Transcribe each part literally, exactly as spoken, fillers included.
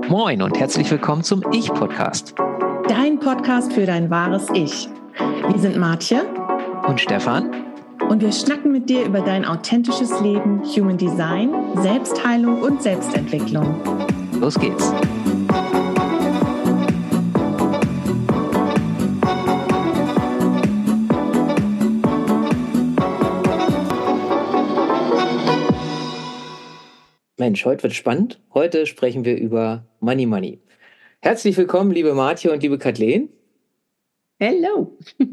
Moin und herzlich willkommen zum Ich-Podcast. Dein Podcast für dein wahres Ich. Wir sind Martje und Stefan und wir schnacken mit dir über dein authentisches Leben, Human Design, Selbstheilung und Selbstentwicklung. Los geht's. Mensch, heute wird spannend. Heute sprechen wir über Money Money. Herzlich willkommen, liebe Martje und liebe Kathleen. Hello.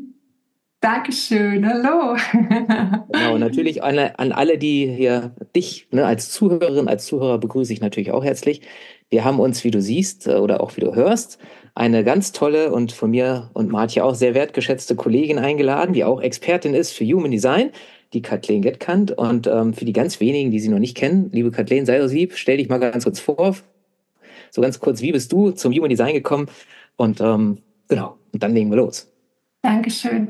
Dankeschön, hallo. Genau, natürlich an, an alle, die hier dich ne, als Zuhörerin, als Zuhörer begrüße ich natürlich auch herzlich. Wir haben uns, wie du siehst oder auch wie du hörst, eine ganz tolle und von mir und Martje auch sehr wertgeschätzte Kollegin eingeladen, die auch Expertin ist für Human Design, die Kathleen Gettkandt. Und ähm, für die ganz wenigen, die sie noch nicht kennen, liebe Kathleen, sei so lieb, stell dich mal ganz kurz vor. So ganz kurz, wie bist du zum Human Design gekommen? Und ähm, genau, und dann legen wir los. Dankeschön.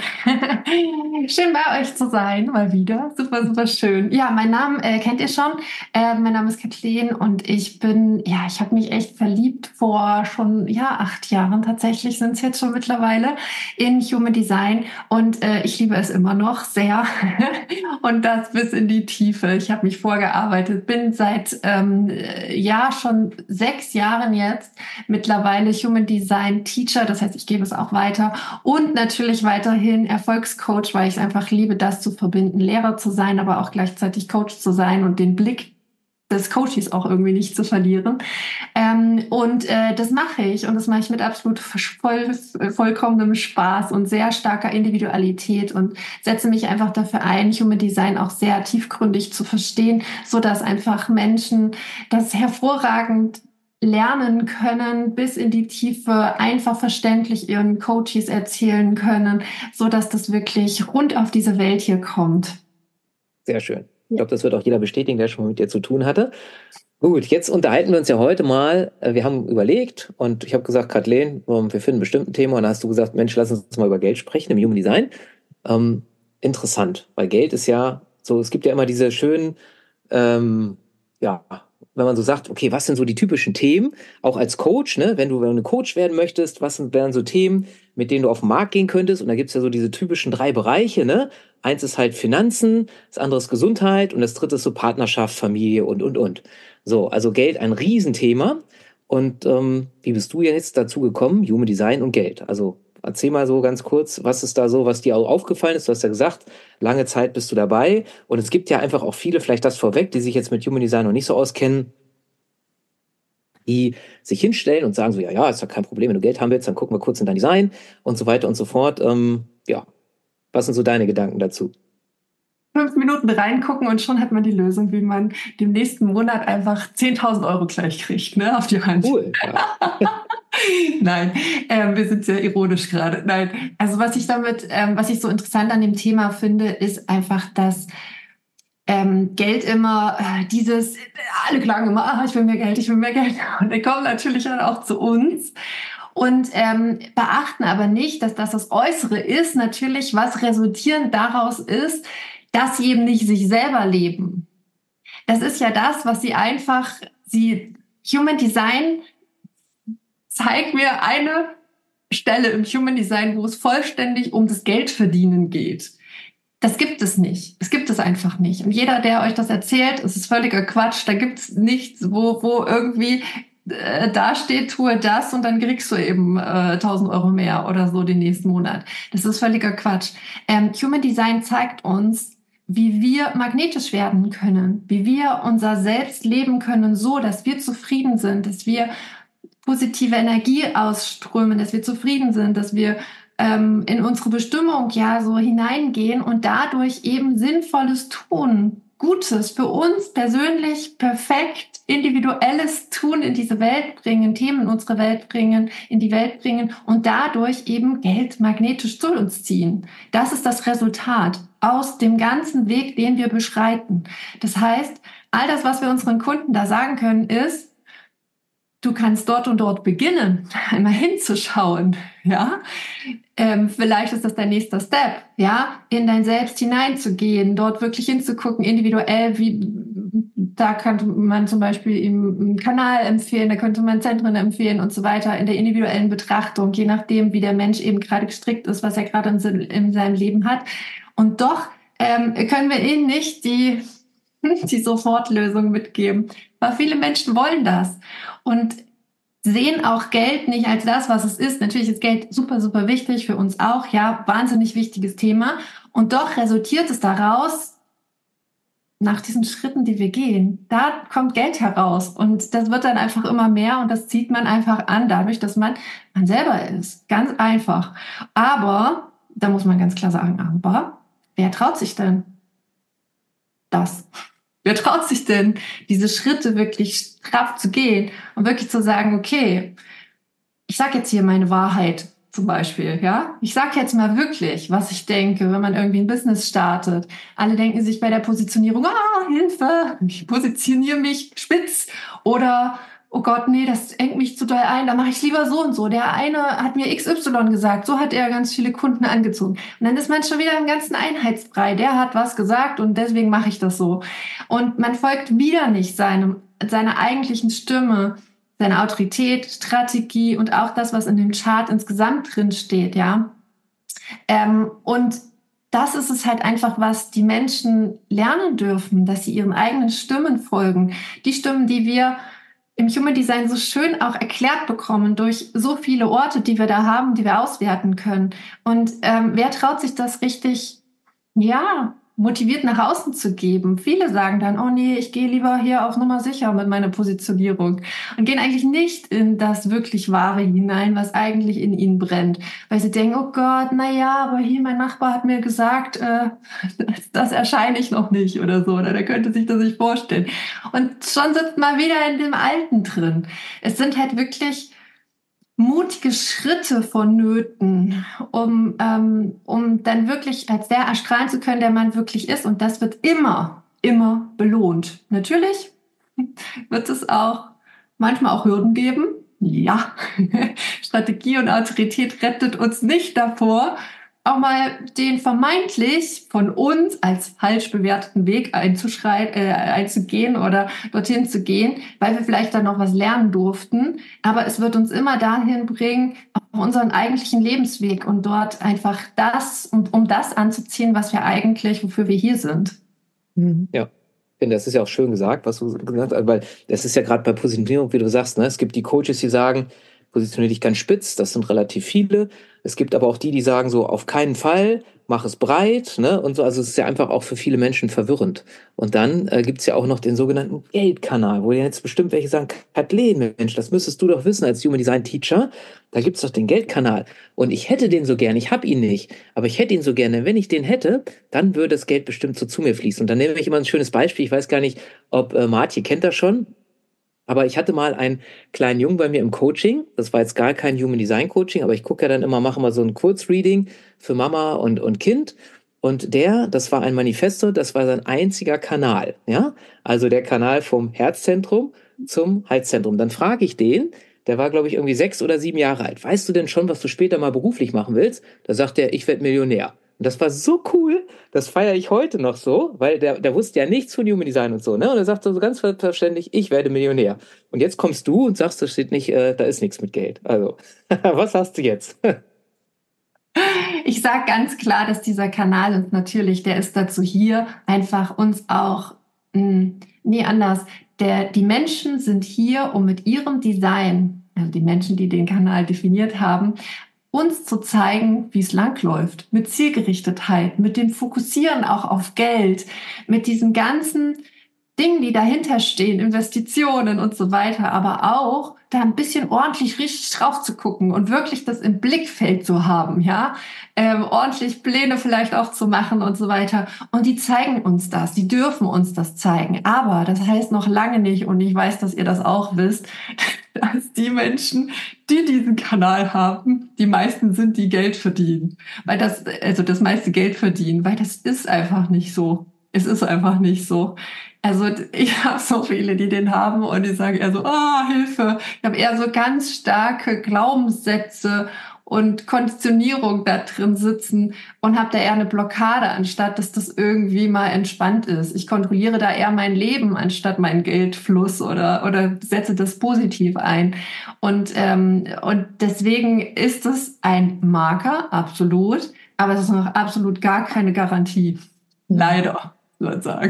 Schön bei euch zu sein, mal wieder. Super, super schön. Ja, mein Name äh, kennt ihr schon. Äh, mein Name ist Kathleen und ich bin, ja, ich habe mich echt verliebt vor schon, ja, acht Jahren tatsächlich sind es jetzt schon mittlerweile in Human Design und äh, ich liebe es immer noch sehr und das bis in die Tiefe. Ich habe mich vorgearbeitet, bin seit, ähm, ja, schon sechs Jahren jetzt mittlerweile Human Design Teacher, das heißt, ich gebe es auch weiter und natürlich weiterhin Erfolgscoach, weil ich es einfach liebe, das zu verbinden, Lehrer zu sein, aber auch gleichzeitig Coach zu sein und den Blick des Coaches auch irgendwie nicht zu verlieren. Ähm, und äh, das mache ich und das mache ich mit absolut voll, vollkommenem Spaß und sehr starker Individualität und setze mich einfach dafür ein, Human Design auch sehr tiefgründig zu verstehen, so dass einfach Menschen das hervorragend lernen können, bis in die Tiefe, einfach verständlich ihren Coaches erzählen können, so dass das wirklich rund auf diese Welt hier kommt. Sehr schön. Ich glaube, das wird auch jeder bestätigen, der schon mal mit dir zu tun hatte. Gut, jetzt unterhalten wir uns ja heute mal. Wir haben überlegt und ich habe gesagt, Kathleen, wir finden bestimmt ein Thema und dann hast du gesagt, Mensch, lass uns mal über Geld sprechen im Human Design. Ähm, interessant, weil Geld ist ja so, es gibt ja immer diese schönen, ähm, ja, wenn man so sagt, okay, was sind so die typischen Themen, auch als Coach, ne, wenn du, wenn du Coach werden möchtest, was wären so Themen, mit denen du auf den Markt gehen könntest? Und da gibt's ja so diese typischen drei Bereiche, ne? Eins ist halt Finanzen, das andere ist Gesundheit und das dritte ist so Partnerschaft, Familie und, und, und. So, also Geld ein Riesenthema. Und ähm, wie bist du jetzt dazu gekommen? Human Design und Geld. Also erzähl mal so ganz kurz, was ist da so, was dir auch aufgefallen ist? Du hast ja gesagt, lange Zeit bist du dabei. Und es gibt ja einfach auch viele, vielleicht das vorweg, die sich jetzt mit Human Design noch nicht so auskennen, die sich hinstellen und sagen so, ja, ja, ist ja kein Problem, wenn du Geld haben willst, dann gucken wir kurz in dein Design und so weiter und so fort. Ähm, ja, was sind so deine Gedanken dazu? Fünf Minuten reingucken und schon hat man die Lösung, wie man dem nächsten Monat einfach zehntausend Euro gleich kriegt, ne, auf die Hand. Cool. Ja. Nein, ähm, wir sind sehr ironisch gerade. Nein, also was ich damit, ähm, was ich so interessant an dem Thema finde, ist einfach, dass ähm, Geld immer äh, dieses, alle klagen immer, ah, ich will mehr Geld, ich will mehr Geld. Und die kommen natürlich dann auch zu uns. Und ähm, beachten aber nicht, dass das das Äußere ist, natürlich, was resultierend daraus ist, dass sie eben nicht sich selber leben. Das ist ja das, was sie einfach, sie, Human Design zeigt mir eine Stelle im Human Design, wo es vollständig um das Geldverdienen geht. Das gibt es nicht. Es gibt es einfach nicht. Und jeder, der euch das erzählt, es ist völliger Quatsch. Da gibt es nichts, wo, wo irgendwie äh, da steht, tue das und dann kriegst du eben äh, tausend Euro mehr oder so den nächsten Monat. Das ist völliger Quatsch. Ähm, Human Design zeigt uns, wie wir magnetisch werden können, wie wir unser Selbst leben können, so, dass wir zufrieden sind, dass wir positive Energie ausströmen, dass wir zufrieden sind, dass wir ähm, in unsere Bestimmung ja so hineingehen und dadurch eben Sinnvolles tun, Gutes für uns persönlich, perfekt, individuelles Tun in diese Welt bringen, Themen in unsere Welt bringen, in die Welt bringen und dadurch eben Geld magnetisch zu uns ziehen. Das ist das Resultat aus dem ganzen Weg, den wir beschreiten. Das heißt, all das, was wir unseren Kunden da sagen können, ist, du kannst dort und dort beginnen, einmal hinzuschauen, ja. Ähm, vielleicht ist das dein nächster Step, ja, in dein Selbst hineinzugehen, dort wirklich hinzugucken, individuell, wie, da könnte man zum Beispiel ihm einen Kanal empfehlen, da könnte man Zentren empfehlen und so weiter, in der individuellen Betrachtung, je nachdem, wie der Mensch eben gerade gestrickt ist, was er gerade in, in seinem Leben hat. Und doch ähm, können wir ihnen nicht die, die Sofortlösung mitgeben, weil viele Menschen wollen das und sehen auch Geld nicht als das, was es ist. Natürlich ist Geld super, super wichtig für uns auch. Ja, wahnsinnig wichtiges Thema. Und doch resultiert es daraus, nach diesen Schritten, die wir gehen, da kommt Geld heraus. Und das wird dann einfach immer mehr und das zieht man einfach an, dadurch, dass man man selber ist. Ganz einfach. Aber, da muss man ganz klar sagen, aber, wer traut sich denn das? Wer traut sich denn, diese Schritte wirklich straff zu gehen und wirklich zu sagen, okay, ich sage jetzt hier meine Wahrheit zum Beispiel, ja? Ich sage jetzt mal wirklich, was ich denke, wenn man irgendwie ein Business startet. Alle denken sich bei der Positionierung, ah, Hilfe, ich positioniere mich spitz oder oh Gott, nee, das engt mich zu doll ein, da mache ich lieber so und so. Der eine hat mir X Y gesagt, so hat er ganz viele Kunden angezogen. Und dann ist man schon wieder im ganzen Einheitsbrei. Der hat was gesagt und deswegen mache ich das so. Und man folgt wieder nicht seinem, seiner eigentlichen Stimme, seiner Autorität, Strategie und auch das, was in dem Chart insgesamt drin steht, ja. Ähm, und das ist es halt einfach, was die Menschen lernen dürfen, dass sie ihren eigenen Stimmen folgen. Die Stimmen, die wir im Human Design so schön auch erklärt bekommen durch so viele Orte, die wir da haben, die wir auswerten können. Und ähm, wer traut sich das richtig, ja, motiviert nach außen zu geben? Viele sagen dann, oh nee, ich gehe lieber hier auf Nummer sicher mit meiner Positionierung und gehen eigentlich nicht in das wirklich Wahre hinein, was eigentlich in ihnen brennt, weil sie denken, oh Gott, na ja, aber hier mein Nachbar hat mir gesagt, äh, das, das erscheine ich noch nicht oder so, oder der könnte sich das nicht vorstellen. Und schon sitzt man wieder in dem Alten drin. Es sind halt wirklich mutige Schritte vonnöten, um, ähm, um dann wirklich als der erstrahlen zu können, der man wirklich ist. Und das wird immer, immer belohnt. Natürlich wird es auch manchmal auch Hürden geben. Ja, Strategie und Autorität rettet uns nicht davor, auch mal den vermeintlich von uns als falsch bewerteten Weg einzuschreiten, äh, einzugehen oder dorthin zu gehen, weil wir vielleicht dann noch was lernen durften. Aber es wird uns immer dahin bringen, auf unseren eigentlichen Lebensweg und dort einfach das, um, um das anzuziehen, was wir eigentlich, wofür wir hier sind. Ja. Ich finde, das ist ja auch schön gesagt, was du gesagt hast, weil das ist ja gerade bei Positionierung, wie du sagst, ne? Es gibt die Coaches, die sagen, positioniere dich ganz spitz, das sind relativ viele. Es gibt aber auch die, die sagen so, auf keinen Fall, mach es breit, ne? Und so, also es ist ja einfach auch für viele Menschen verwirrend. Und dann äh, gibt's ja auch noch den sogenannten Geldkanal, wo jetzt bestimmt welche sagen, Kathleen, Mensch, das müsstest du doch wissen als Human Design Teacher. Da gibt's doch den Geldkanal. Und ich hätte den so gern, ich habe ihn nicht, aber ich hätte ihn so gerne. Wenn ich den hätte, dann würde das Geld bestimmt so zu mir fließen. Und dann nehme ich immer ein schönes Beispiel. Ich weiß gar nicht, ob äh, Martje kennt das schon. Aber ich hatte mal einen kleinen Jungen bei mir im Coaching. Das war jetzt gar kein Human Design Coaching, aber ich gucke ja dann immer, mache mal so ein Kurzreading für Mama und, und Kind. Und der, das war ein Manifesto, das war sein einziger Kanal. Ja, also der Kanal vom Herzzentrum zum Halszentrum. Dann frage ich den, der war, glaube ich, irgendwie sechs oder sieben Jahre alt. Weißt du denn schon, was du später mal beruflich machen willst? Da sagt er, ich werde Millionär. Und das war so cool, das feiere ich heute noch so, weil der, der wusste ja nichts von Human Design und so, ne? Und er sagt so ganz selbstverständlich, ich werde Millionär. Und jetzt kommst du und sagst, da steht nicht, äh, da ist nichts mit Geld. Also, was hast du jetzt? Ich sage ganz klar, dass dieser Kanal uns natürlich, der ist dazu hier, einfach uns auch, mh, nee, anders, der, die Menschen sind hier, um mit ihrem Design, also die Menschen, die den Kanal definiert haben, uns zu zeigen, wie es langläuft, mit Zielgerichtetheit, mit dem Fokussieren auch auf Geld, mit diesen ganzen Dingen, die dahinter stehen, Investitionen und so weiter, aber auch da ein bisschen ordentlich richtig drauf zu gucken und wirklich das im Blickfeld zu haben, ja, ähm, ordentlich Pläne vielleicht auch zu machen und so weiter. Und die zeigen uns das, die dürfen uns das zeigen. Aber das heißt noch lange nicht, und ich weiß, dass ihr das auch wisst, dass die Menschen, die diesen Kanal haben, die meisten sind, die Geld verdienen. Weil das, also das meiste Geld verdienen, weil das ist einfach nicht so. Es ist einfach nicht so. Also ich habe so viele, die den haben und die sagen eher so, ah, Hilfe. Ich habe eher so ganz starke Glaubenssätze und Konditionierung da drin sitzen und habe da eher eine Blockade, anstatt dass das irgendwie mal entspannt ist. Ich kontrolliere da eher mein Leben, anstatt meinen Geldfluss oder oder setze das positiv ein. Und ähm, und deswegen ist es ein Marker, absolut, aber es ist noch absolut gar keine Garantie. Leider, soll man sagen.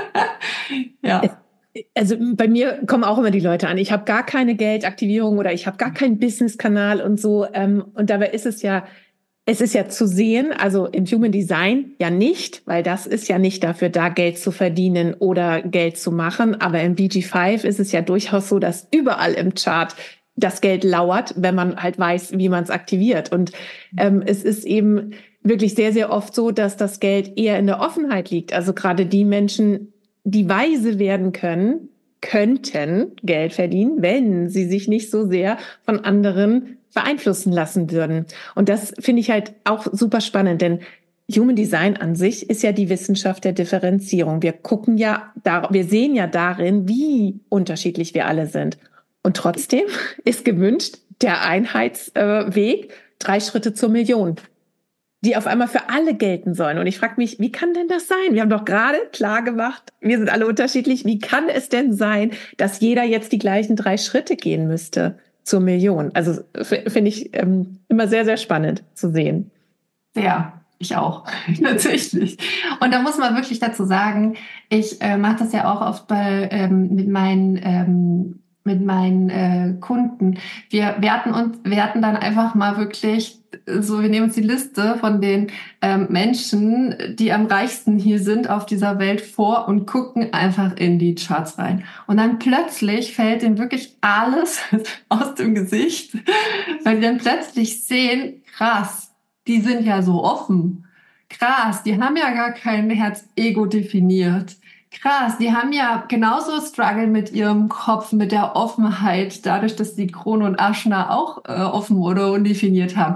Ja. Also bei mir kommen auch immer die Leute an. Ich habe gar keine Geldaktivierung oder ich habe gar keinen Business-Kanal und so. Und dabei ist es ja, es ist ja zu sehen, also im Human Design ja nicht, weil das ist ja nicht dafür da, Geld zu verdienen oder Geld zu machen. Aber im B G fünf ist es ja durchaus so, dass überall im Chart das Geld lauert, wenn man halt weiß, wie man es aktiviert. Und ähm, es ist eben wirklich sehr, sehr oft so, dass das Geld eher in der Offenheit liegt. Also gerade die Menschen, die weise werden können, könnten Geld verdienen, wenn sie sich nicht so sehr von anderen beeinflussen lassen würden. Und das finde ich halt auch super spannend, denn Human Design an sich ist ja die Wissenschaft der Differenzierung. Wir gucken ja, da, wir sehen ja darin, wie unterschiedlich wir alle sind. Und trotzdem ist gewünscht der Einheitsweg, drei Schritte zur Million, die auf einmal für alle gelten sollen. Und ich frage mich, wie kann denn das sein? Wir haben doch gerade klar gemacht, wir sind alle unterschiedlich. Wie kann es denn sein, dass jeder jetzt die gleichen drei Schritte gehen müsste zur Million? Also finde ich ähm, immer sehr, sehr spannend zu sehen. Ja, ich auch, tatsächlich. Und da muss man wirklich dazu sagen, ich äh, mache das ja auch oft bei ähm, mit meinen ähm, mit meinen äh, Kunden. Wir werten uns, werten dann einfach mal wirklich so, wir nehmen uns die Liste von den ähm, Menschen, die am reichsten hier sind auf dieser Welt vor und gucken einfach in die Charts rein. Und dann plötzlich fällt denen wirklich alles aus dem Gesicht, weil die dann plötzlich sehen, krass, die sind ja so offen. Krass, die haben ja gar kein Herz-Ego definiert. Krass, die haben ja genauso Struggle mit ihrem Kopf, mit der Offenheit, dadurch, dass die Krone und Aschna auch äh, offen oder undefiniert haben.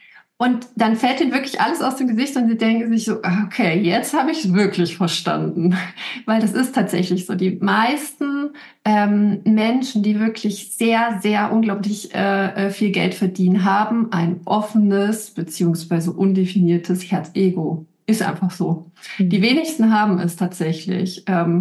Und dann fällt ihnen wirklich alles aus dem Gesicht und sie denken sich so, okay, jetzt habe ich es wirklich verstanden. Weil das ist tatsächlich so. Die meisten ähm, Menschen, die wirklich sehr, sehr unglaublich äh, viel Geld verdienen, haben ein offenes beziehungsweise undefiniertes Herz-Ego. Ist einfach so. Die wenigsten haben es tatsächlich.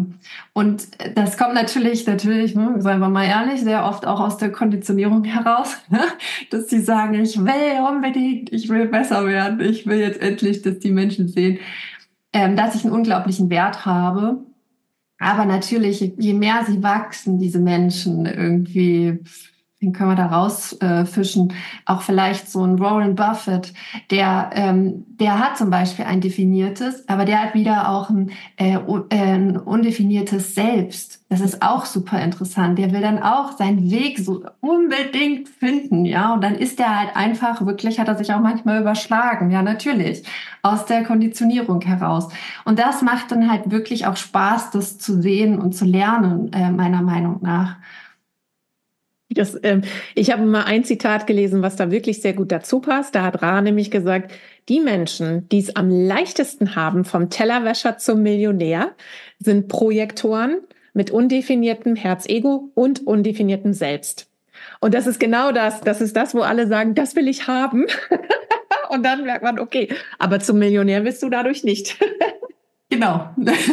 Und das kommt natürlich, natürlich, seien wir mal ehrlich, sehr oft auch aus der Konditionierung heraus, dass sie sagen, ich will unbedingt, ich will besser werden, ich will jetzt endlich, dass die Menschen sehen, dass ich einen unglaublichen Wert habe. Aber natürlich, je mehr sie wachsen, diese Menschen irgendwie, den können wir da rausfischen, äh, auch vielleicht so ein Warren Buffett, der ähm, der hat zum Beispiel ein definiertes, aber der hat wieder auch ein, äh, ein undefiniertes Selbst. Das ist auch super interessant. Der will dann auch seinen Weg so unbedingt finden, ja, und dann ist der halt einfach, wirklich hat er sich auch manchmal überschlagen, ja, natürlich, aus der Konditionierung heraus. Und das macht dann halt wirklich auch Spaß, das zu sehen und zu lernen, äh, meiner Meinung nach. Das, ähm, ich habe mal ein Zitat gelesen, was da wirklich sehr gut dazu passt. Da hat Ra nämlich gesagt, die Menschen, die es am leichtesten haben, vom Tellerwäscher zum Millionär, sind Projektoren mit undefiniertem Herz-Ego und undefiniertem Selbst. Und das ist genau das. Das ist das, wo alle sagen, das will ich haben. Und dann merkt man, okay, aber zum Millionär bist du dadurch nicht. Genau.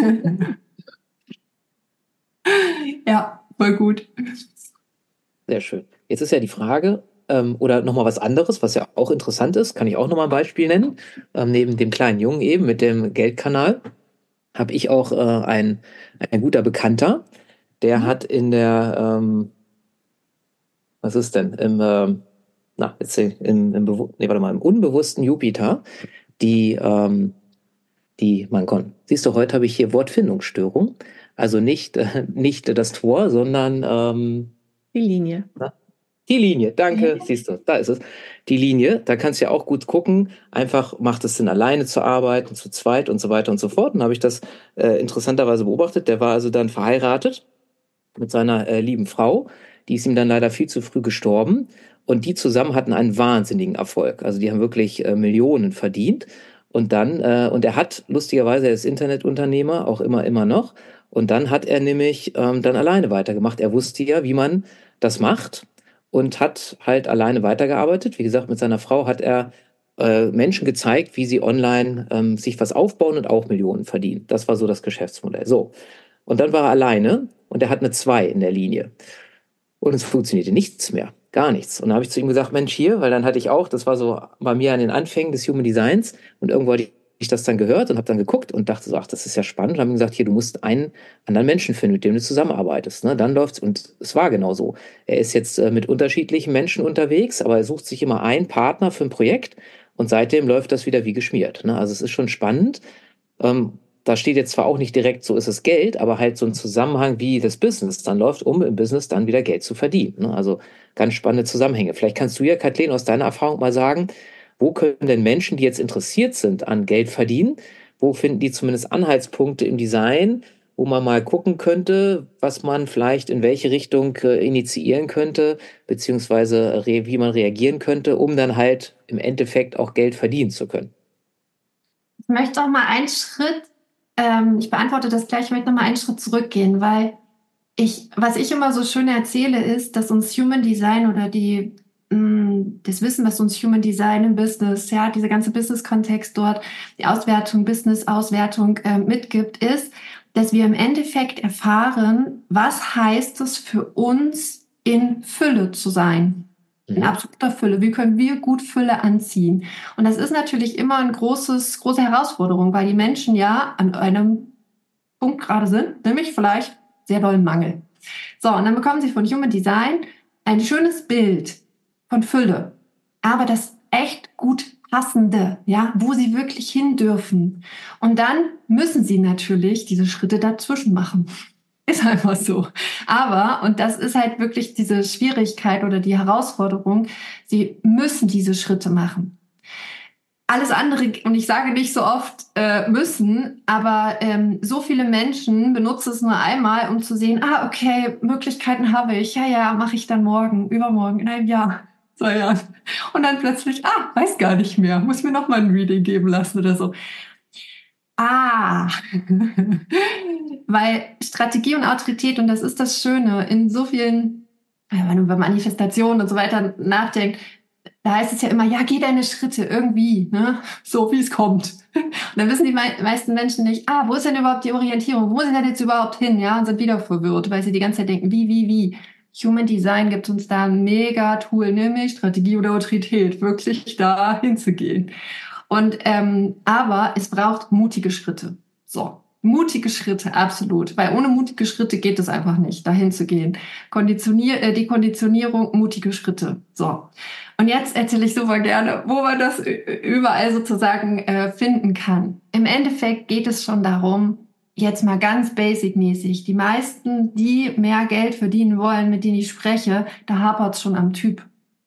Ja, voll gut. Sehr schön. Jetzt ist ja die Frage, ähm, oder nochmal was anderes, was ja auch interessant ist, kann ich auch nochmal ein Beispiel nennen. Ähm, neben dem kleinen Jungen eben mit dem Geldkanal habe ich auch äh, ein, ein guter Bekannter, der mhm. hat in der, ähm, was ist denn, im, ähm, na, jetzt im, im, im, nee, warte mal, im unbewussten Jupiter, die, ähm, die, man kann, siehst du, heute habe ich hier Wortfindungsstörung, also nicht, äh, nicht das Tor, sondern, ähm, die Linie. Die Linie, danke, siehst du, da ist es. Die Linie, da kannst du ja auch gut gucken, einfach macht es Sinn, alleine zu arbeiten, zu zweit und so weiter und so fort. Und da habe ich das äh, interessanterweise beobachtet. Der war also dann verheiratet mit seiner äh, lieben Frau. Die ist ihm dann leider viel zu früh gestorben. Und die zusammen hatten einen wahnsinnigen Erfolg. Also die haben wirklich äh, Millionen verdient. Und dann, äh, und er hat lustigerweise, er ist Internetunternehmer, auch immer, immer noch. Und dann hat er nämlich ähm, dann alleine weitergemacht. Er wusste ja, wie man das macht und hat halt alleine weitergearbeitet. Wie gesagt, mit seiner Frau hat er äh, Menschen gezeigt, wie sie online ähm, sich was aufbauen und auch Millionen verdienen. Das war so das Geschäftsmodell. So. Und dann war er alleine und er hat eine zwei in der Linie. Und es funktionierte nichts mehr. Gar nichts. Und dann habe ich zu ihm gesagt, Mensch, hier, weil dann hatte ich auch, das war so bei mir an den Anfängen des Human Designs und irgendwo hatte ich das dann gehört und habe dann geguckt und dachte so, ach, das ist ja spannend. Und habe ihm gesagt, hier, du musst einen anderen Menschen finden, mit dem du zusammenarbeitest. Ne? Dann läuft's. Und es war genau so. Er ist jetzt äh, mit unterschiedlichen Menschen unterwegs, aber er sucht sich immer einen Partner für ein Projekt und seitdem läuft das wieder wie geschmiert. Ne? Also es ist schon spannend. Ähm, Da steht jetzt zwar auch nicht direkt, so ist es Geld, aber halt so ein Zusammenhang, wie das Business dann läuft, um im Business dann wieder Geld zu verdienen. Ne? Also ganz spannende Zusammenhänge. Vielleicht kannst du ja, Kathleen, aus deiner Erfahrung mal sagen, wo können denn Menschen, die jetzt interessiert sind an Geld verdienen, wo finden die zumindest Anhaltspunkte im Design, wo man mal gucken könnte, was man vielleicht in welche Richtung äh, initiieren könnte, beziehungsweise re- wie man reagieren könnte, um dann halt im Endeffekt auch Geld verdienen zu können. Ich möchte auch mal einen Schritt, ähm, ich beantworte das gleich, ich möchte noch mal einen Schritt zurückgehen, weil ich, was ich immer so schön erzähle, ist, dass uns Human Design oder die, mh, das Wissen, was uns Human Design im Business, ja, dieser ganze Business-Kontext dort, die Auswertung, Business-Auswertung äh, mitgibt, ist, dass wir im Endeffekt erfahren, was heißt es für uns, in Fülle zu sein. In absoluter Fülle. Wie können wir gut Fülle anziehen? Und das ist natürlich immer eine großes, große Herausforderung, weil die Menschen ja an einem Punkt gerade sind, nämlich vielleicht sehr dollen Mangel. So, und dann bekommen sie von Human Design ein schönes Bild von Fülle, aber das echt gut passende, ja, wo sie wirklich hin dürfen. Und dann müssen sie natürlich diese Schritte dazwischen machen. Ist einfach so. Aber, und das ist halt wirklich diese Schwierigkeit oder die Herausforderung, sie müssen diese Schritte machen. Alles andere, und ich sage nicht so oft äh, müssen, aber ähm, so viele Menschen benutzen es nur einmal, um zu sehen, ah, okay, Möglichkeiten habe ich, ja, ja, mache ich dann morgen, übermorgen, in einem Jahr, zwei Jahren. Und dann plötzlich, ah, weiß gar nicht mehr, muss mir noch mal ein Reading geben lassen oder so. Ah, weil Strategie und Autorität, und das ist das Schöne, in so vielen, wenn man über Manifestation und so weiter nachdenkt, da heißt es ja immer, ja, geh deine Schritte irgendwie, ne? So wie es kommt. Und dann wissen die mei- meisten Menschen nicht, ah, wo ist denn überhaupt die Orientierung? Wo muss ich denn jetzt überhaupt hin? Ja, und sind wieder verwirrt, weil sie die ganze Zeit denken, wie, wie, wie. Human Design gibt uns da ein mega Tool, nämlich Strategie oder Autorität, wirklich da hinzugehen. Und ähm, aber es braucht mutige Schritte. So, mutige Schritte, absolut. Weil ohne mutige Schritte geht es einfach nicht, dahin zu gehen. Konditionier, äh, die Konditionierung, mutige Schritte. So. Und jetzt erzähle ich super gerne, wo man das überall sozusagen äh, finden kann. Im Endeffekt geht es schon darum, jetzt mal ganz basic-mäßig, die meisten, die mehr Geld verdienen wollen, mit denen ich spreche, da hapert es schon am Typ.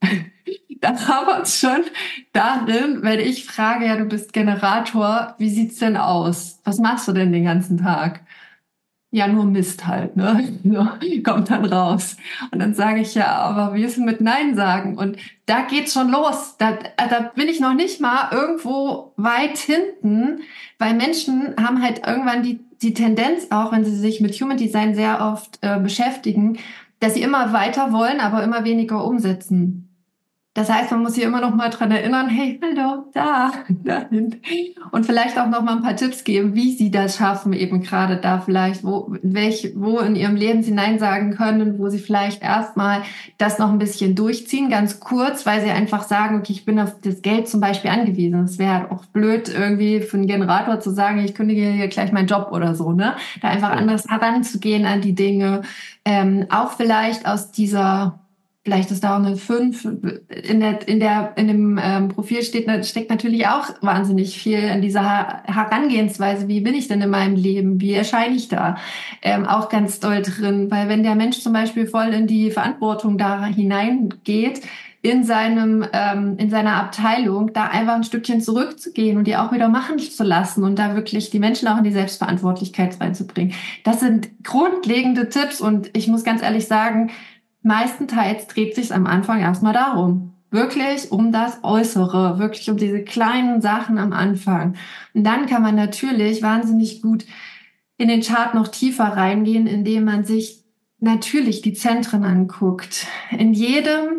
Da hapert es schon darin, wenn ich frage, ja, du bist Generator, wie sieht's denn aus? Was machst du denn den ganzen Tag? Ja, nur Mist halt, ne? So, kommt dann raus. Und dann sage ich, ja, aber wie ist denn mit Nein sagen? Und da geht's schon los. Da, da bin ich noch nicht mal irgendwo weit hinten, weil Menschen haben halt irgendwann die, die Tendenz auch, wenn sie sich mit Human Design sehr oft äh, beschäftigen, dass sie immer weiter wollen, aber immer weniger umsetzen. Das heißt, man muss sich immer noch mal dran erinnern, hey, hallo, da, dahin. Und vielleicht auch noch mal ein paar Tipps geben, wie sie das schaffen, eben gerade da vielleicht, wo, welch, wo in ihrem Leben sie Nein sagen können, wo sie vielleicht erstmal das noch ein bisschen durchziehen, ganz kurz, weil sie einfach sagen, okay, ich bin auf das Geld zum Beispiel angewiesen. Es wäre auch blöd, irgendwie für einen Generator zu sagen, ich kündige hier gleich meinen Job oder so, ne? Da einfach anders heranzugehen an die Dinge. Ähm, auch vielleicht aus dieser Vielleicht ist da auch eine fünf. In der, in der, in dem ähm, Profil steht, steckt natürlich auch wahnsinnig viel in dieser Herangehensweise. Wie bin ich denn in meinem Leben? Wie erscheine ich da? Ähm, auch ganz doll drin. Weil wenn der Mensch zum Beispiel voll in die Verantwortung da hineingeht, in seinem, ähm, in seiner Abteilung, da einfach ein Stückchen zurückzugehen und die auch wieder machen zu lassen und da wirklich die Menschen auch in die Selbstverantwortlichkeit reinzubringen. Das sind grundlegende Tipps und ich muss ganz ehrlich sagen, meistenteils dreht sich am Anfang erstmal darum. Wirklich um das Äußere, wirklich um diese kleinen Sachen am Anfang. Und dann kann man natürlich wahnsinnig gut in den Chart noch tiefer reingehen, indem man sich natürlich die Zentren anguckt. In jedem,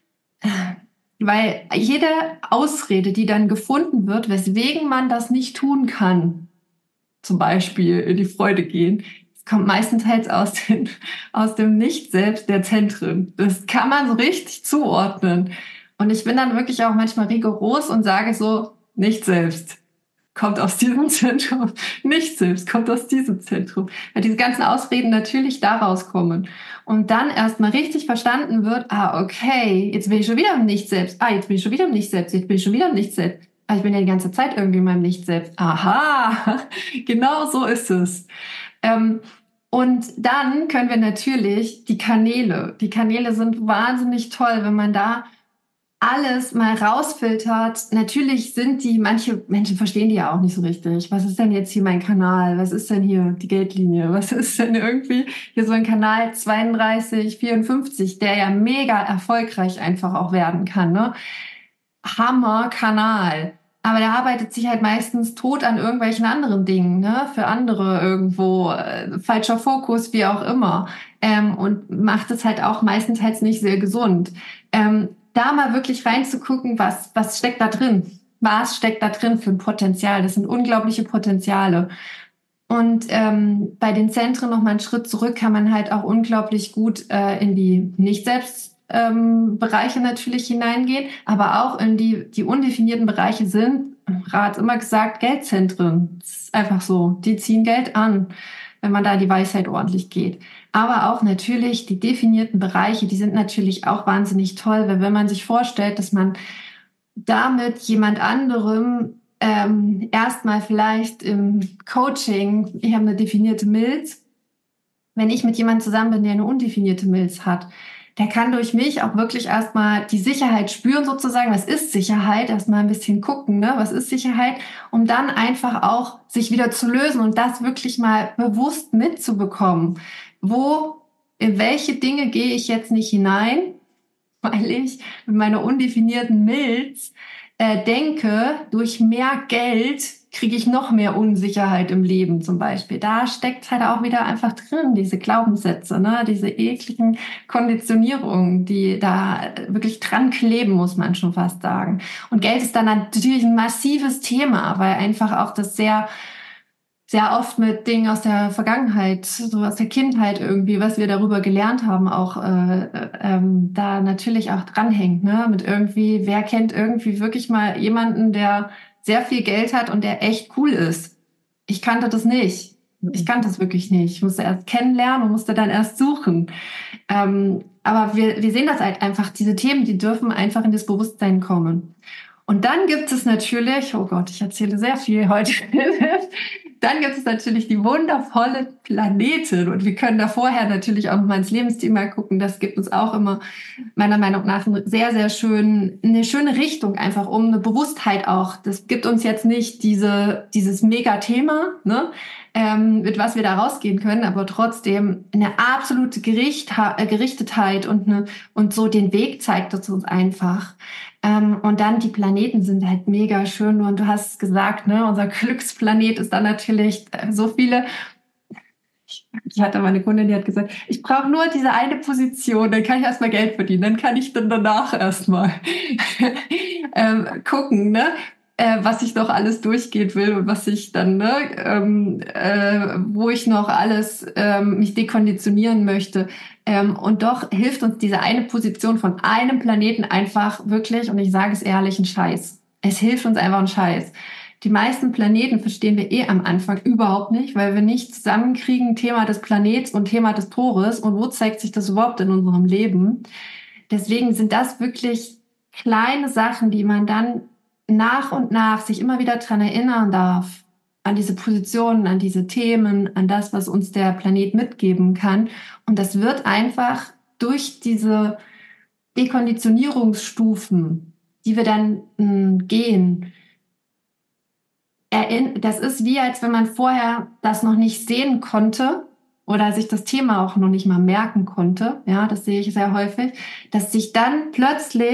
weil jede Ausrede, die dann gefunden wird, weswegen man das nicht tun kann, zum Beispiel in die Freude gehen, das kommt meistenteils aus, den, aus dem Nicht-Selbst der Zentren. Das kann man so richtig zuordnen. Und ich bin dann wirklich auch manchmal rigoros und sage so, Nicht-Selbst kommt aus diesem Zentrum, Nicht-Selbst kommt aus diesem Zentrum. Weil diese ganzen Ausreden natürlich daraus kommen. Und dann erstmal richtig verstanden wird, ah, okay, jetzt bin ich schon wieder im Nicht-Selbst. Ah, jetzt bin ich schon wieder im Nicht-Selbst. Jetzt bin ich schon wieder im Nicht-Selbst. Ah, ich bin ja die ganze Zeit irgendwie in meinem Nicht-Selbst. Aha, genau so ist es. Ähm, und dann können wir natürlich die Kanäle, die Kanäle sind wahnsinnig toll, wenn man da alles mal rausfiltert. Natürlich sind die, manche Menschen verstehen die ja auch nicht so richtig. Was ist denn jetzt hier mein Kanal? Was ist denn hier die Geldlinie? Was ist denn irgendwie hier so ein Kanal zweiunddreißig, vierundfünfzig, der ja mega erfolgreich einfach auch werden kann, ne? Hammer-Kanal. Aber der arbeitet sich halt meistens tot an irgendwelchen anderen Dingen, ne? Für andere irgendwo, äh, falscher Fokus, wie auch immer. Ähm, und macht es halt auch meistens halt nicht sehr gesund. Ähm, da mal wirklich reinzugucken, was, was steckt da drin? Was steckt da drin für ein Potenzial? Das sind unglaubliche Potenziale. Und ähm, bei den Zentren noch mal einen Schritt zurück kann man halt auch unglaublich gut äh, in die Nicht-Selbst-Bereiche ähm, natürlich hineingehen, aber auch in die, die undefinierten Bereiche sind, Rat immer gesagt, Geldzentren. Das ist einfach so. Die ziehen Geld an, wenn man da die Weisheit ordentlich geht. Aber auch natürlich die definierten Bereiche, die sind natürlich auch wahnsinnig toll, weil wenn man sich vorstellt, dass man damit jemand anderem ähm, erstmal vielleicht im Coaching, ich habe eine definierte Milz, wenn ich mit jemandem zusammen bin, der eine undefinierte Milz hat, der kann durch mich auch wirklich erstmal die Sicherheit spüren sozusagen, was ist Sicherheit, erstmal ein bisschen gucken, ne? Was ist Sicherheit, um dann einfach auch sich wieder zu lösen und das wirklich mal bewusst mitzubekommen. Wo, in welche Dinge gehe ich jetzt nicht hinein, weil ich mit meiner undefinierten Milz äh, denke, durch mehr Geld kriege ich noch mehr Unsicherheit im Leben zum Beispiel. Da steckt halt auch wieder einfach drin, diese Glaubenssätze, ne? Diese ekligen Konditionierungen, die da wirklich dran kleben, muss man schon fast sagen. Und Geld ist dann natürlich ein massives Thema, weil einfach auch das sehr sehr oft mit Dingen aus der Vergangenheit, so aus der Kindheit irgendwie, was wir darüber gelernt haben, auch äh, ähm, da natürlich auch dranhängt, ne? Mit irgendwie, wer kennt irgendwie wirklich mal jemanden, der sehr viel Geld hat und der echt cool ist? Ich kannte das nicht. Ich kannte das wirklich nicht. Ich musste erst kennenlernen und musste dann erst suchen. Ähm, aber wir, wir sehen das halt einfach, diese Themen, die dürfen einfach in das Bewusstsein kommen. Und dann gibt es natürlich, oh Gott, ich erzähle sehr viel heute, dann gibt es natürlich die wundervolle Planeten und wir können da vorher natürlich auch noch mal ins Lebensthema gucken. Das gibt uns auch immer meiner Meinung nach eine sehr, sehr schön, eine schöne Richtung einfach um eine Bewusstheit auch. Das gibt uns jetzt nicht diese, dieses Mega-Thema, ne? Ähm, mit was wir da rausgehen können, aber trotzdem eine absolute Gericht, äh, Gerichtetheit und, eine, und so den Weg zeigt es uns einfach. Ähm, und dann die Planeten sind halt mega schön und du hast gesagt, ne, unser Glücksplanet ist dann natürlich äh, so viele. Ich, ich hatte mal eine Kundin, die hat gesagt, ich brauche nur diese eine Position, dann kann ich erstmal Geld verdienen, dann kann ich dann danach erstmal ähm, gucken, ne? Äh, was ich noch alles durchgehen will und was ich dann, ne, ähm, äh, wo ich noch alles ähm, mich dekonditionieren möchte. Ähm, und doch hilft uns diese eine Position von einem Planeten einfach wirklich, und ich sage es ehrlich, ein Scheiß. Es hilft uns einfach ein Scheiß. Die meisten Planeten verstehen wir eh am Anfang überhaupt nicht, weil wir nicht zusammenkriegen, Thema des Planets und Thema des Tores und wo zeigt sich das überhaupt in unserem Leben. Deswegen sind das wirklich kleine Sachen, die man dann nach und nach sich immer wieder dran erinnern darf, an diese Positionen, an diese Themen, an das, was uns der Planet mitgeben kann. Und das wird einfach durch diese Dekonditionierungsstufen, die wir dann mh, gehen, das ist wie, als wenn man vorher das noch nicht sehen konnte oder sich das Thema auch noch nicht mal merken konnte. Ja, das sehe ich sehr häufig, dass sich dann plötzlich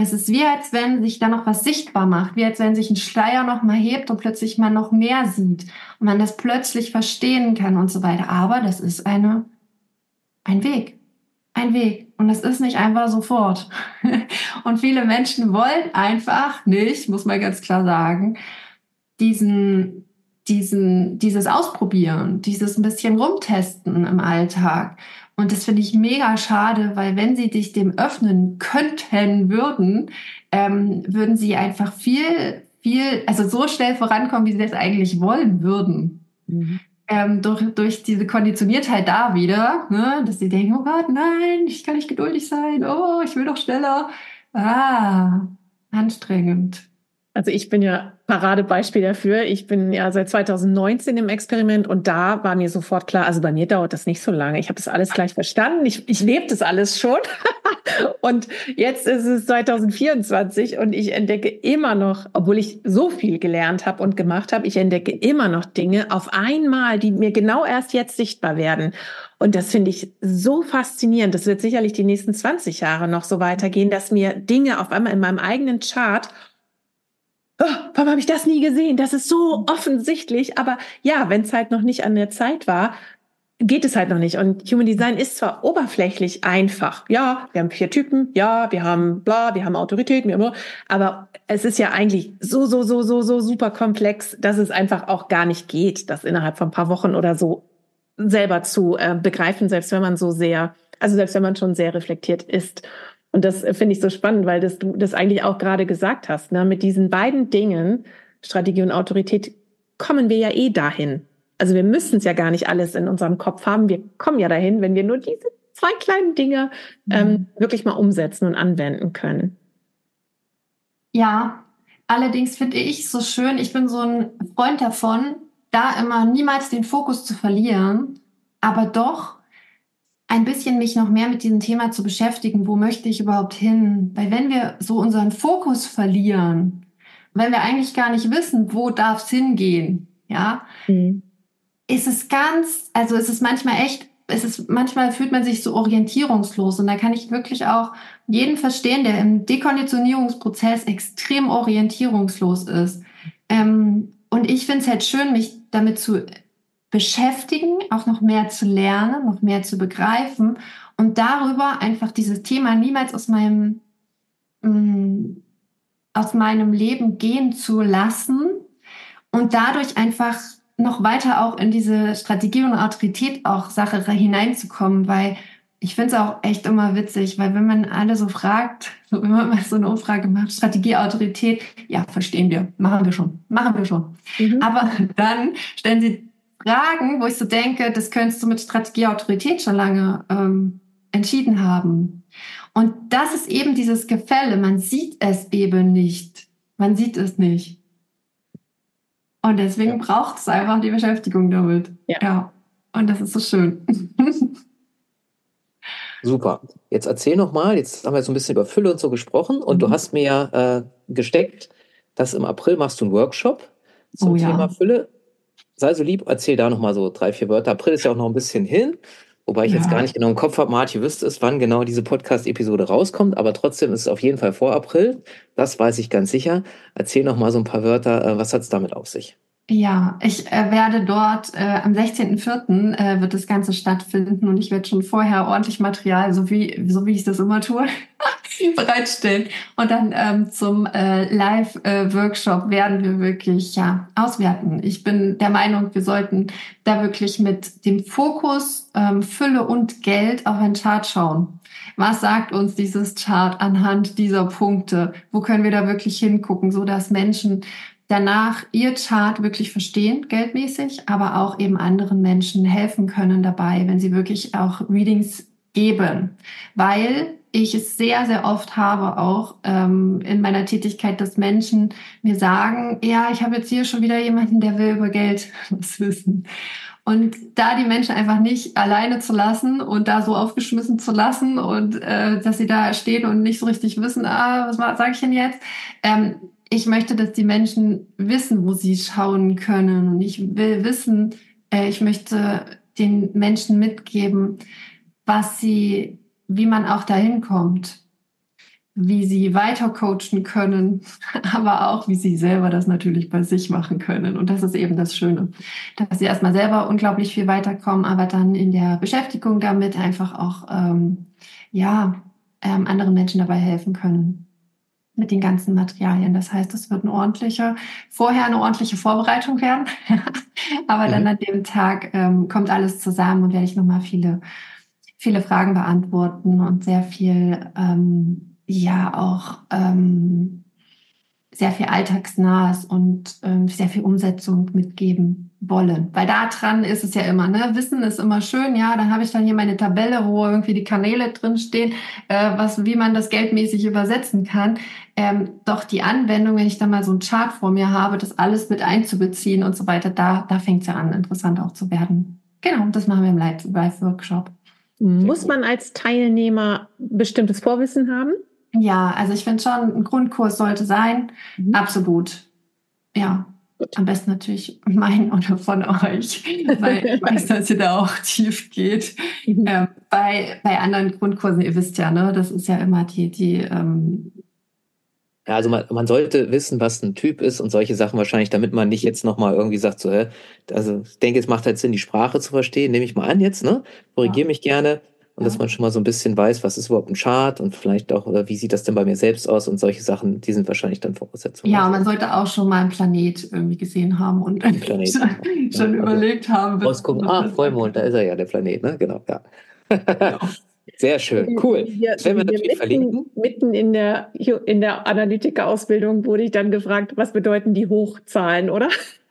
Es ist wie, als wenn sich da noch was sichtbar macht, wie als wenn sich ein Schleier noch mal hebt und plötzlich man noch mehr sieht und man das plötzlich verstehen kann und so weiter. Aber das ist eine, ein Weg, ein Weg. Und das ist nicht einfach sofort. Und viele Menschen wollen einfach nicht, muss man ganz klar sagen, diesen, diesen, dieses Ausprobieren, dieses ein bisschen rumtesten im Alltag. Und das finde ich mega schade, weil wenn sie dich dem öffnen könnten würden, ähm, würden sie einfach viel, viel, also so schnell vorankommen, wie sie das eigentlich wollen würden. Mhm. Ähm, durch, durch diese Konditioniertheit da wieder, ne, dass sie denken, oh Gott, nein, ich kann nicht geduldig sein, oh, ich will doch schneller. Ah, anstrengend. Also ich bin ja Paradebeispiel dafür. Ich bin ja seit zweitausendneunzehn im Experiment und da war mir sofort klar, also bei mir dauert das nicht so lange. Ich habe das alles gleich verstanden. Ich, ich lebe das alles schon. Und jetzt ist es zweitausendvierundzwanzig und ich entdecke immer noch, obwohl ich so viel gelernt habe und gemacht habe, ich entdecke immer noch Dinge auf einmal, die mir genau erst jetzt sichtbar werden. Und das finde ich so faszinierend. Das wird sicherlich die nächsten zwanzig Jahre noch so weitergehen, dass mir Dinge auf einmal in meinem eigenen Chart, oh, warum habe ich das nie gesehen? Das ist so offensichtlich. Aber ja, wenn es halt noch nicht an der Zeit war, geht es halt noch nicht. Und Human Design ist zwar oberflächlich einfach. Ja, wir haben vier Typen. Ja, wir haben bla, wir haben Autorität, wir haben, aber es ist ja eigentlich so, so, so, so, so super komplex, dass es einfach auch gar nicht geht, das innerhalb von ein paar Wochen oder so selber zu äh, begreifen, selbst wenn man so sehr, also selbst wenn man schon sehr reflektiert ist. Und das finde ich so spannend, weil das, du das eigentlich auch gerade gesagt hast. Ne? Mit diesen beiden Dingen, Strategie und Autorität, kommen wir ja eh dahin. Also wir müssen es ja gar nicht alles in unserem Kopf haben. Wir kommen ja dahin, wenn wir nur diese zwei kleinen Dinge ähm, mhm. wirklich mal umsetzen und anwenden können. Ja, allerdings finde ich so schön, ich bin so ein Freund davon, da immer niemals den Fokus zu verlieren, aber doch ein bisschen mich noch mehr mit diesem Thema zu beschäftigen, wo möchte ich überhaupt hin? Weil wenn wir so unseren Fokus verlieren, wenn wir eigentlich gar nicht wissen, wo darf es hingehen, ja, mhm. ist es ganz, also ist es manchmal echt, ist es manchmal fühlt man sich so orientierungslos und da kann ich wirklich auch jeden verstehen, der im Dekonditionierungsprozess extrem orientierungslos ist. Ähm, und ich finde es halt schön, mich damit zu beschäftigen, auch noch mehr zu lernen, noch mehr zu begreifen und darüber einfach dieses Thema niemals aus meinem, mh, aus meinem Leben gehen zu lassen und dadurch einfach noch weiter auch in diese Strategie und Autorität auch Sache hineinzukommen, weil ich finde es auch echt immer witzig, weil wenn man alle so fragt, so wenn man mal so eine Umfrage macht, Strategie, Autorität, ja, verstehen wir, machen wir schon, machen wir schon. Mhm. Aber dann stellen sie Fragen, wo ich so denke, das könntest du mit Strategie, Autorität schon lange ähm, entschieden haben. Und das ist eben dieses Gefälle, man sieht es eben nicht, man sieht es nicht. Und deswegen ja. braucht es einfach die Beschäftigung damit. Ja. ja. Und das ist so schön. Super. Jetzt erzähl noch mal, jetzt haben wir so ein bisschen über Fülle und so gesprochen und mhm. du hast mir ja äh, gesteckt, dass im April machst du einen Workshop zum oh, Thema ja. Fülle. Sei so lieb, erzähl da noch mal so drei, vier Wörter. April ist ja auch noch ein bisschen hin, wobei ich ja. jetzt gar nicht genau im Kopf habe, Marti wüsste es, wann genau diese Podcast-Episode rauskommt, aber trotzdem ist es auf jeden Fall vor April. Das weiß ich ganz sicher. Erzähl noch mal so ein paar Wörter. Was hat es damit auf sich? Ja, ich äh, werde dort äh, am sechzehnten vierten äh, wird das Ganze stattfinden und ich werde schon vorher ordentlich Material, so wie so wie ich das immer tue, bereitstellen. Und dann ähm, zum äh, Live-Workshop äh, werden wir wirklich ja auswerten. Ich bin der Meinung, wir sollten da wirklich mit dem Fokus ähm, Fülle und Geld auf ein Chart schauen. Was sagt uns dieses Chart anhand dieser Punkte? Wo können wir da wirklich hingucken, so dass Menschen danach ihr Chart wirklich verstehen, geldmäßig, aber auch eben anderen Menschen helfen können dabei, wenn sie wirklich auch Readings geben. Weil ich es sehr, sehr oft habe auch ähm, in meiner Tätigkeit, dass Menschen mir sagen, ja, ich habe jetzt hier schon wieder jemanden, der will über Geld was wissen. Und da die Menschen einfach nicht alleine zu lassen und da so aufgeschmissen zu lassen und äh, dass sie da stehen und nicht so richtig wissen, ah, was sage ich denn jetzt? Ähm, Ich möchte, dass die Menschen wissen, wo sie schauen können. Und ich will wissen, äh, ich möchte den Menschen mitgeben, was sie, wie man auch dahin kommt. wie sie weiter coachen können, aber auch, wie sie selber das natürlich bei sich machen können. Und das ist eben das Schöne, dass sie erstmal selber unglaublich viel weiterkommen, aber dann in der Beschäftigung damit einfach auch ähm, ja, ähm, anderen Menschen dabei helfen können mit den ganzen Materialien. Das heißt, es wird eine ordentliche, vorher eine ordentliche Vorbereitung werden, aber mhm. dann an dem Tag ähm, kommt alles zusammen und werde ich nochmal viele, viele Fragen beantworten und sehr viel ähm, ja auch ähm, sehr viel Alltagsnahes und ähm, sehr viel Umsetzung mitgeben wollen. Weil da dran ist es ja immer, ne? Wissen ist immer schön, ja, dann habe ich dann hier meine Tabelle, wo irgendwie die Kanäle drinstehen, äh, was, wie man das geldmäßig übersetzen kann. Ähm, doch die Anwendung, wenn ich dann mal so einen Chart vor mir habe, das alles mit einzubeziehen und so weiter, da, da fängt es ja an, interessant auch zu werden. Genau, das machen wir im Live-Workshop. Muss man als Teilnehmer bestimmtes Vorwissen haben? Ja, also ich finde schon, ein Grundkurs sollte sein. Mhm. Absolut. Ja, gut. Am besten natürlich mein oder von euch, weil ich weiß, dass ihr da auch tief geht. Mhm. Ähm, bei, bei anderen Grundkursen, ihr wisst ja, ne, das ist ja immer die, die ähm ja, also man, man sollte wissen, was ein Typ ist und solche Sachen wahrscheinlich, damit man nicht jetzt nochmal irgendwie sagt, so, hä, also ich denke, es macht halt Sinn, die Sprache zu verstehen, nehme ich mal an jetzt, ne? Korrigiere ja. mich gerne. Und ja. dass man schon mal so ein bisschen weiß, was ist überhaupt ein Chart und vielleicht auch, oder wie sieht das denn bei mir selbst aus und solche Sachen, die sind wahrscheinlich dann Voraussetzungen. Ja, man sollte auch schon mal einen Planet irgendwie gesehen haben und einen Planet. schon, schon ja, überlegt also haben. Ausgucken, ah, Vollmond, da ist er ja, der Planet, ne? Genau, ja. Genau. Sehr schön, cool. Wir, das werden wir natürlich mitten, verlinken. Mitten in der, in der Analytiker-Ausbildung wurde ich dann gefragt, was bedeuten die Hochzahlen, oder?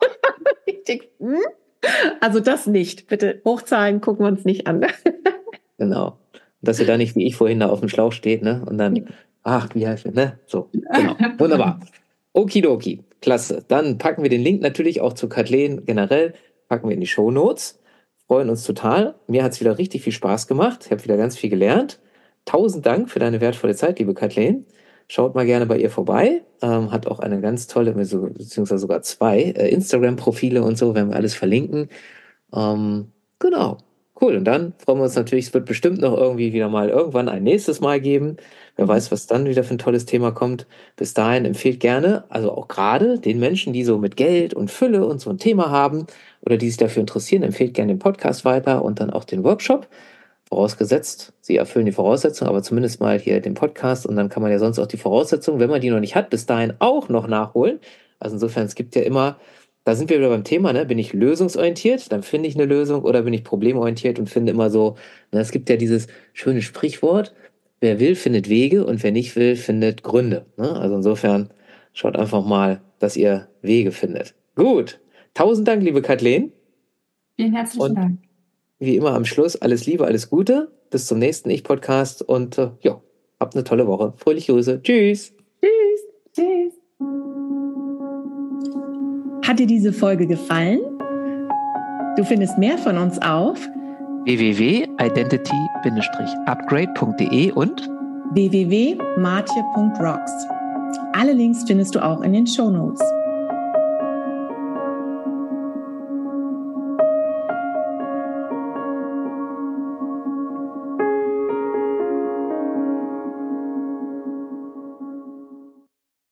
Ich denke, hm? Also das nicht. Bitte, Hochzahlen gucken wir uns nicht an. Genau. Dass ihr da nicht wie ich vorhin da auf dem Schlauch steht, ne? Und dann, ach, wie heißt es, ne? So, genau. Wunderbar. Okidoki. Klasse. Dann packen wir den Link natürlich auch zu Kathleen generell, packen wir in die Shownotes. Freuen uns total. Mir hat es wieder richtig viel Spaß gemacht. Ich habe wieder ganz viel gelernt. Tausend Dank für deine wertvolle Zeit, liebe Kathleen. Schaut mal gerne bei ihr vorbei. Ähm, hat auch eine ganz tolle, beziehungsweise sogar zwei äh, Instagram-Profile und so, werden wir alles verlinken. Ähm, genau. Cool, und dann freuen wir uns natürlich, es wird bestimmt noch irgendwie wieder mal irgendwann ein nächstes Mal geben. Wer weiß, was dann wieder für ein tolles Thema kommt. Bis dahin empfehlt gerne, also auch gerade den Menschen, die so mit Geld und Fülle und so ein Thema haben oder die sich dafür interessieren, empfehlt gerne den Podcast weiter und dann auch den Workshop. Vorausgesetzt, sie erfüllen die Voraussetzungen, aber zumindest mal hier den Podcast und dann kann man ja sonst auch die Voraussetzungen, wenn man die noch nicht hat, bis dahin auch noch nachholen. Also insofern, es gibt ja immer, da sind wir wieder beim Thema, ne? Bin ich lösungsorientiert, dann finde ich eine Lösung, oder bin ich problemorientiert und finde immer so, ne? Es gibt ja dieses schöne Sprichwort, wer will, findet Wege und wer nicht will, findet Gründe. Ne? Also insofern, schaut einfach mal, dass ihr Wege findet. Gut, tausend Dank, liebe Kathleen. Vielen herzlichen und Dank. Wie immer am Schluss, alles Liebe, alles Gute. Bis zum nächsten Ich-Podcast und äh, ja, habt eine tolle Woche. Fröhliche Grüße. Tschüss. Tschüss. Tschüss. Hat dir diese Folge gefallen? Du findest mehr von uns auf w w w punkt identity dash upgrade punkt d e und w w w punkt martje punkt rocks. Alle Links findest du auch in den Shownotes.